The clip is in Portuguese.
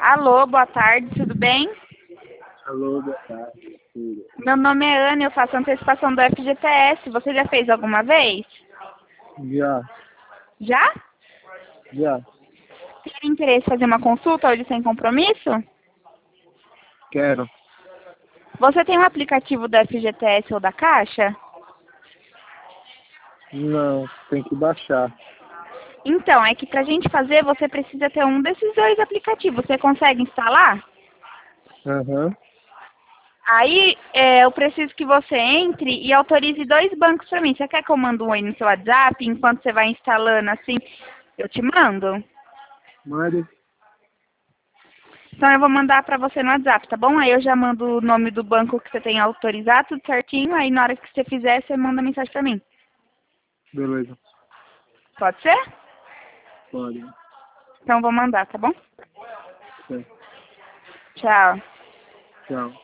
Alô, boa tarde, tudo bem? Alô, boa tarde. Tudo. Meu nome é Ana, eu faço antecipação do FGTS. Você já fez alguma vez? Já, Já? já. Tem interesse em fazer uma consulta hoje sem compromisso? Quero. Você tem um aplicativo do FGTS ou da Caixa? Não, tem que baixar. Então, é que pra gente fazer, você precisa ter um desses dois aplicativos. Você consegue instalar? Aham. Aí, eu preciso que você entre e autorize 2 bancos pra mim. Você quer que eu mando um aí no seu WhatsApp, enquanto você vai instalando assim, eu te mando? Mande. Então eu vou mandar pra você no WhatsApp, tá bom? Aí eu já mando o nome do banco que você tem autorizado, tudo certinho. Aí na hora que você fizer, você manda mensagem pra mim. Beleza. Pode ser? Pode. Então eu vou mandar, tá bom? Sim. Tchau. Tchau.